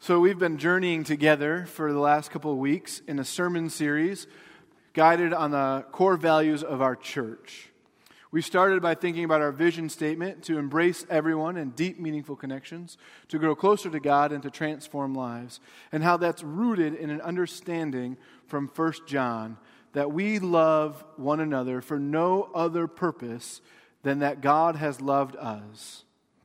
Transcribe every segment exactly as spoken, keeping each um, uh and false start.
So we've been journeying together for the last couple of weeks in a sermon series guided on the core values of our church. We started by thinking about our vision statement to embrace everyone in deep, meaningful connections, to grow closer to God and to transform lives, and how that's rooted in an understanding from First John that we love one another for no other purpose than that God has loved us.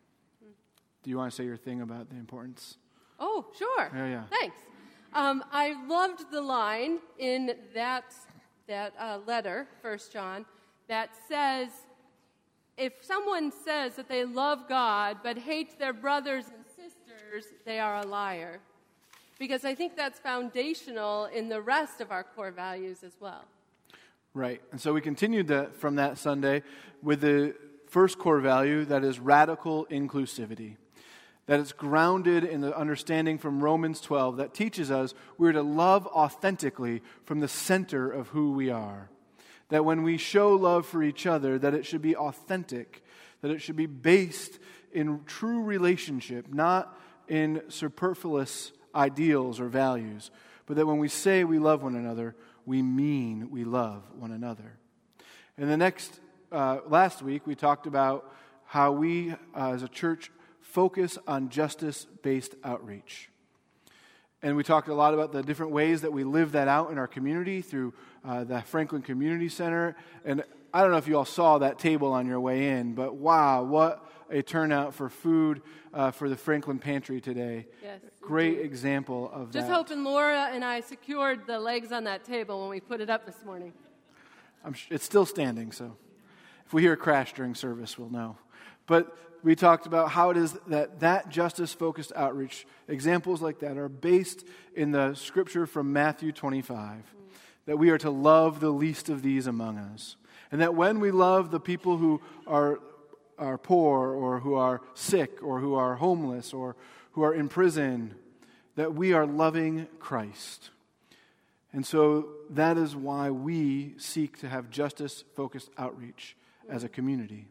Do you want to say your thing about the importance? Oh, sure. Yeah, yeah. Thanks. Um, I loved the line in that that uh, letter, First John, that says, if someone says that they love God but hates their brothers and sisters, they are a liar. Because I think that's foundational in the rest of our core values as well. Right. And so we continued that from that Sunday with the first core value, that is radical inclusivity. That it's grounded in the understanding from Romans twelve that teaches us we're to love authentically from the center of who we are. That when we show love for each other, that it should be authentic, that it should be based in true relationship, not in superfluous ideals or values, but that when we say we love one another, we mean we love one another. And the next, uh, last week, we talked about how we, uh, as a church, focus on justice-based outreach. And we talked a lot about the different ways that we live that out in our community through uh, the Franklin Community Center. And I don't know if you all saw that table on your way in, but wow, what a turnout for food uh, for the Franklin Pantry today. Yes, Great indeed. example of Just that. hoping Laura and I secured the legs on that table when we put it up this morning. I'm sh- it's still standing, so if we hear a crash during service, we'll know. But we talked about how it is that that justice-focused outreach, examples like that, are based in the scripture from Matthew twenty-five, mm. that we are to love the least of these among us. And that when we love the people who are, are poor or who are sick or who are homeless or who are in prison, that we are loving Christ. And so that is why we seek to have justice-focused outreach as a community.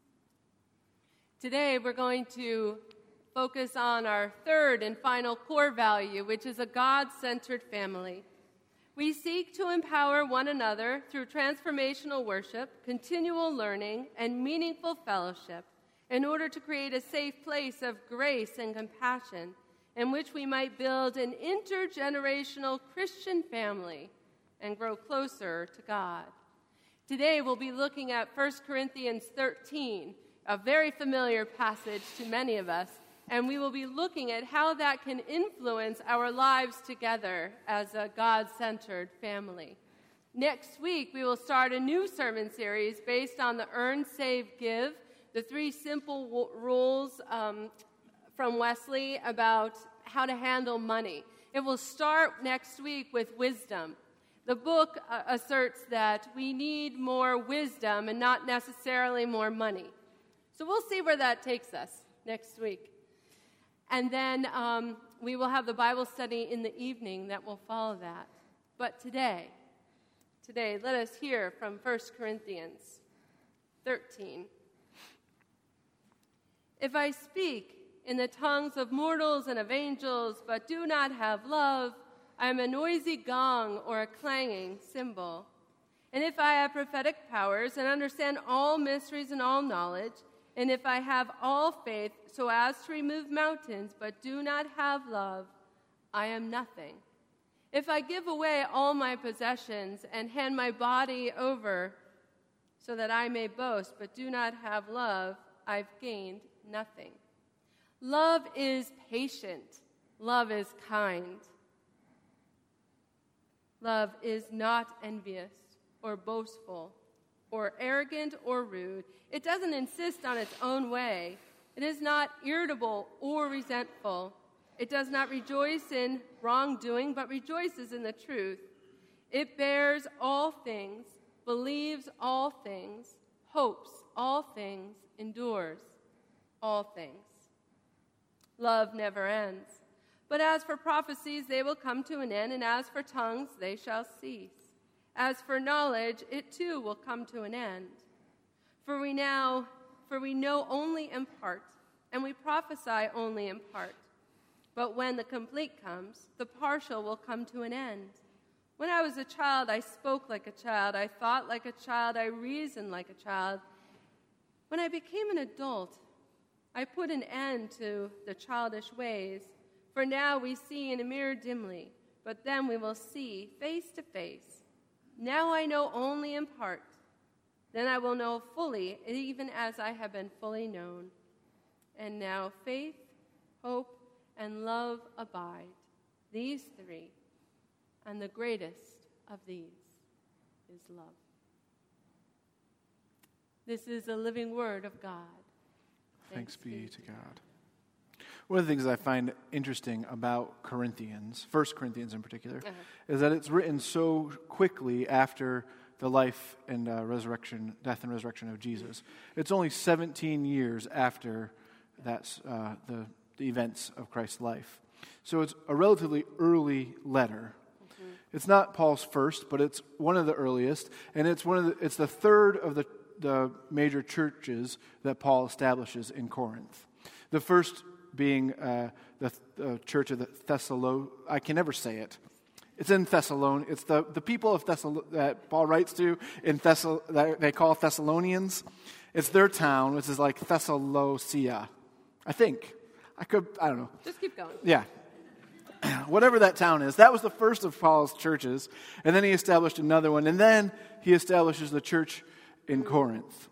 Today, we're going to focus on our third and final core value, which is a God-centered family. We seek to empower one another through transformational worship, continual learning, and meaningful fellowship in order to create a safe place of grace and compassion in which we might build an intergenerational Christian family and grow closer to God. Today, we'll be looking at First Corinthians thirteen, a very familiar passage to many of us, and we will be looking at how that can influence our lives together as a God-centered family. Next week, we will start a new sermon series based on the Earn, Save, Give, the three simple w- rules um, from Wesley about how to handle money. It will start next week with wisdom. The book uh, asserts that we need more wisdom and not necessarily more money. So we'll see where that takes us next week. And then um, we will have the Bible study in the evening that will follow that. But today, today, let us hear from First Corinthians thirteen. If I speak in the tongues of mortals and of angels, but do not have love, I am a noisy gong or a clanging cymbal. And if I have prophetic powers and understand all mysteries and all knowledge, and if I have all faith so as to remove mountains, but do not have love, I am nothing. If I give away all my possessions and hand my body over so that I may boast, but do not have love, I've gained nothing. Love is patient. Love is kind. Love is not envious or boastful or arrogant or rude. It doesn't insist on its own way. It is not irritable or resentful. It does not rejoice in wrongdoing, but rejoices in the truth. It bears all things, believes all things, hopes all things, endures all things. Love never ends. But as for prophecies, they will come to an end, and as for tongues, they shall cease. As for knowledge, it too will come to an end. For we now, for we know only in part, and we prophesy only in part. But when the complete comes, the partial will come to an end. When I was a child, I spoke like a child. I thought like a child. I reasoned like a child. When I became an adult, I put an end to the childish ways. For now we see in a mirror dimly, but then we will see face to face. Now I know only in part. Then I will know fully, even as I have been fully known. And now faith, hope, and love abide, these three, and the greatest of these is love. This is the living word of God. Thanks, Thanks be to God. One of the things I find interesting about Corinthians, First Corinthians in particular, uh-huh. is that it's written so quickly after the life and uh, resurrection, death and resurrection of Jesus. It's only seventeen years after that's uh, the, the events of Christ's life. So it's a relatively early letter. Mm-hmm. It's not Paul's first, but it's one of the earliest, and it's one of the, it's the third of the, the major churches that Paul establishes in Corinth. The first being uh, the, the church of the Thessalon. I can never say it. It's in Thessalon. It's the, the people of Thessalon that Paul writes to in Thessal that they call Thessalonians. It's their town, which is like Thessalonica, I think. I could, I don't know. Just keep going. Yeah. Whatever that town is. That was the first of Paul's churches. And then he established another one. And then he establishes the church in mm-hmm. Corinth.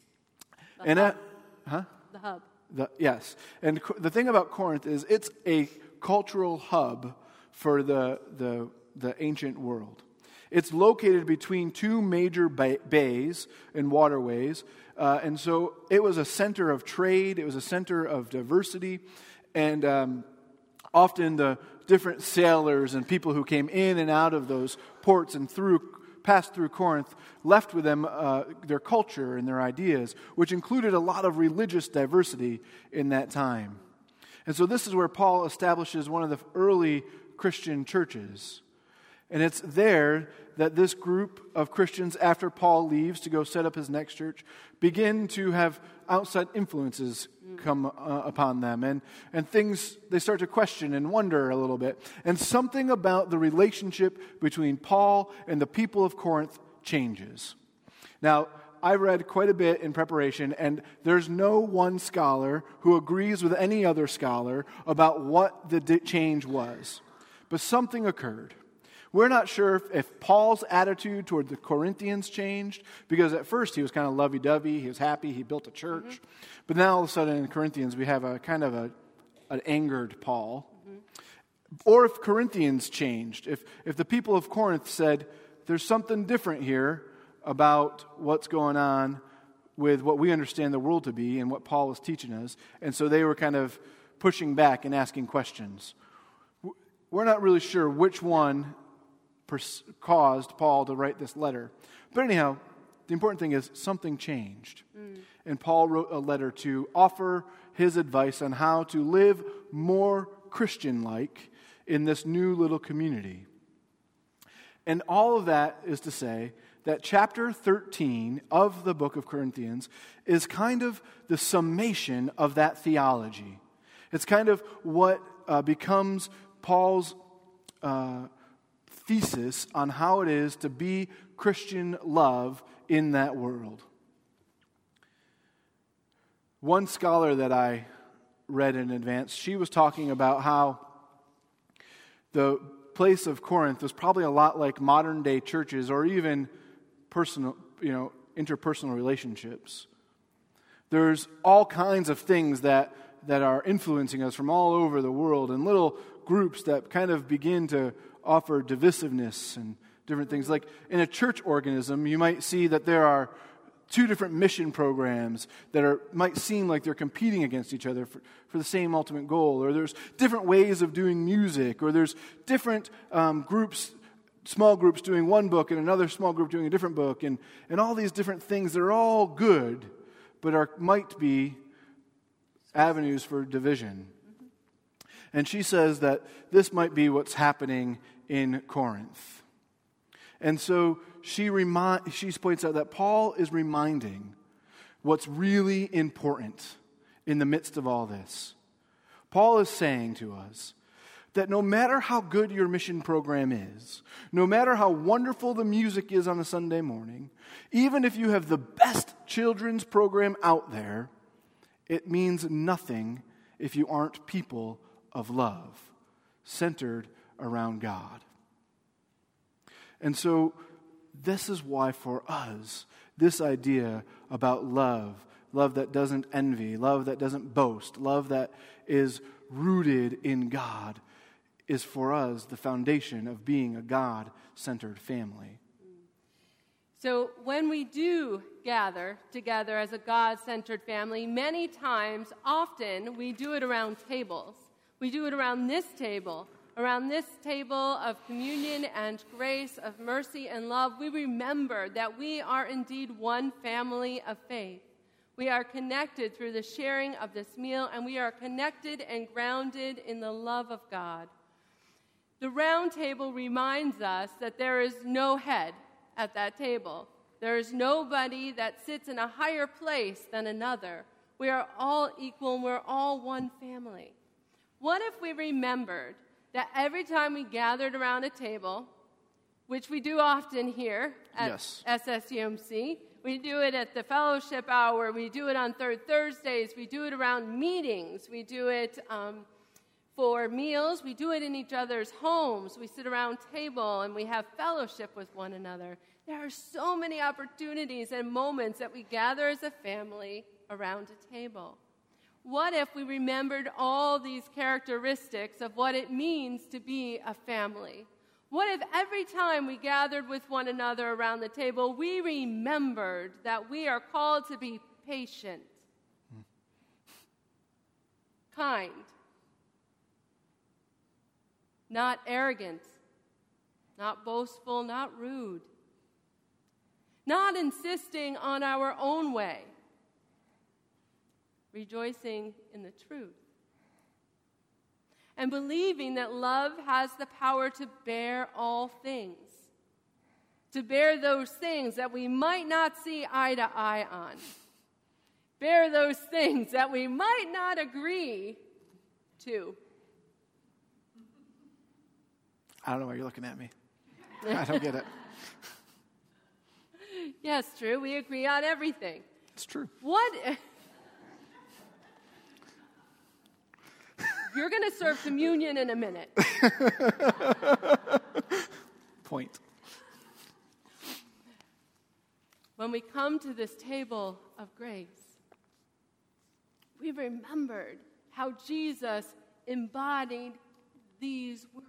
The and hub. That, huh? The hub. The, yes. And the thing about Corinth is it's a cultural hub for the, the, the ancient world. It's located between two major bay, bays and waterways. Uh, and so it was a center of trade. It was a center of diversity. And um, often the different sailors and people who came in and out of those ports and through passed through Corinth left with them uh, their culture and their ideas, which included a lot of religious diversity in that time. And so this is where Paul establishes one of the early Christian churches. And it's there that this group of Christians, after Paul leaves to go set up his next church, begin to have outside influences come uh, upon them. And, and things, they start to question and wonder a little bit. And something about the relationship between Paul and the people of Corinth changes. Now, I read quite a bit in preparation, and there's no one scholar who agrees with any other scholar about what the di- change was. But something occurred. We're not sure if, if Paul's attitude toward the Corinthians changed, because at first he was kind of lovey-dovey, he was happy, he built a church. Mm-hmm. But now all of a sudden in Corinthians we have a kind of a, an angered Paul. Mm-hmm. Or if Corinthians changed, if, if the people of Corinth said, there's something different here about what's going on with what we understand the world to be and what Paul is teaching us, and so they were kind of pushing back and asking questions. We're not really sure which one pers- caused Paul to write this letter. But anyhow, the important thing is something changed. Mm. And Paul wrote a letter to offer his advice on how to live more Christian-like in this new little community. And all of that is to say that chapter thirteen of the book of Corinthians is kind of the summation of that theology. It's kind of what uh, becomes Paul's uh, thesis on how it is to be Christian love in that world. One scholar that I read in advance, she was talking about how the place of Corinth was probably a lot like modern day churches or even personal, you know, interpersonal relationships. There's all kinds of things that that are influencing us from all over the world, and little groups that kind of begin to offer divisiveness and different things. Like in a church organism, you might see that there are two different mission programs that are might seem like they're competing against each other for, for the same ultimate goal, or there's different ways of doing music, or there's different um, groups, small groups doing one book and another small group doing a different book, and, and all these different things that are all good, but are might be avenues for division. Mm-hmm. And she says that this might be what's happening in Corinth. And so she remind, she points out that Paul is reminding what's really important in the midst of all this. Paul is saying to us that no matter how good your mission program is, no matter how wonderful the music is on a Sunday morning, even if you have the best children's program out there, it means nothing if you aren't people of love, centered around God. And so, this is why for us, this idea about love, love that doesn't envy, love that doesn't boast, love that is rooted in God, is for us the foundation of being a God-centered family. So when we do gather together as a God-centered family, many times, often, we do it around tables. We do it around this table. Around this table of communion and grace, of mercy and love, we remember that we are indeed one family of faith. We are connected through the sharing of this meal, and we are connected and grounded in the love of God. The round table reminds us that there is no head at that table. There is nobody that sits in a higher place than another. We are all equal, and we're all one family. What if we remembered that every time we gathered around a table, which we do often here at yes. S S U M C, we do it at the fellowship hour, we do it on third Thursdays, we do it around meetings, we do it um, for meals, we do it in each other's homes, we sit around table and we have fellowship with one another. There are so many opportunities and moments that we gather as a family around a table. What if we remembered all these characteristics of what it means to be a family? What if every time we gathered with one another around the table, we remembered that we are called to be patient, hmm. kind, not arrogant, not boastful, not rude, not insisting on our own way, rejoicing in the truth, and believing that love has the power to bear all things, to bear those things that we might not see eye to eye on, bear those things that we might not agree to. I don't know why you're looking at me. I don't get it. Yes, true. We agree on everything. It's true. What? You're going to serve communion in a minute. Point. When we come to this table of grace, we remembered how Jesus embodied these words.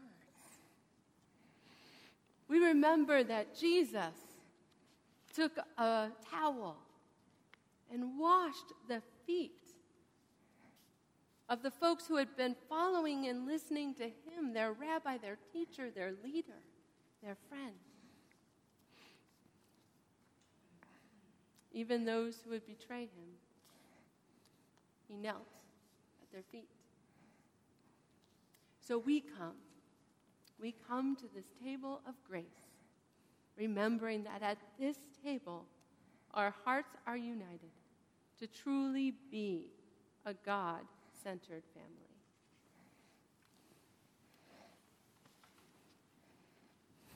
We remember that Jesus took a towel and washed the feet of the folks who had been following and listening to him, their rabbi, their teacher, their leader, their friend. Even those who would betray him, he knelt at their feet. So we come. We come to this table of grace, remembering that at this table, our hearts are united to truly be a God-centered family.